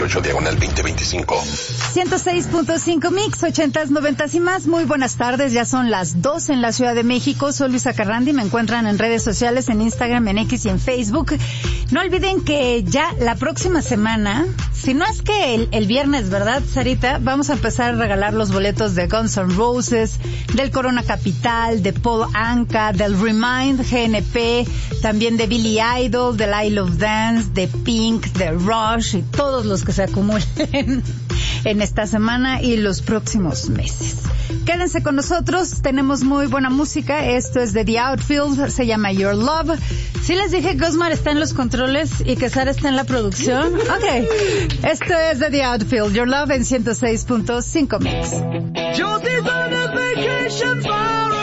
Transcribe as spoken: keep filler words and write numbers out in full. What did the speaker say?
ocho diagonal veinte veinticinco. ciento seis punto cinco Mix, ochentas, noventas y más. Muy buenas tardes, ya son las dos en la Ciudad de México. Soy Luisa Carrandi, me encuentran en redes sociales, en Instagram, en X y en Facebook. No olviden que ya la próxima semana, si no es que el, el viernes, ¿verdad, Sarita? Vamos a empezar a regalar los boletos de Guns N' Roses, del Corona Capital, de Paul Anka, del Remind, G N P, también de Billy Idol, del I Love Dance, de Pink, de Rush y todos los que se acumulen en esta semana y los próximos meses. Quédense con nosotros, tenemos muy buena música. Esto es de The Outfield, se llama Your Love. Sí les dije que Osmar está en los controles y que Sara está en la producción. Ok, esto es de The Outfield, Your Love en ciento seis punto cinco Mix. Josie's on a vacation for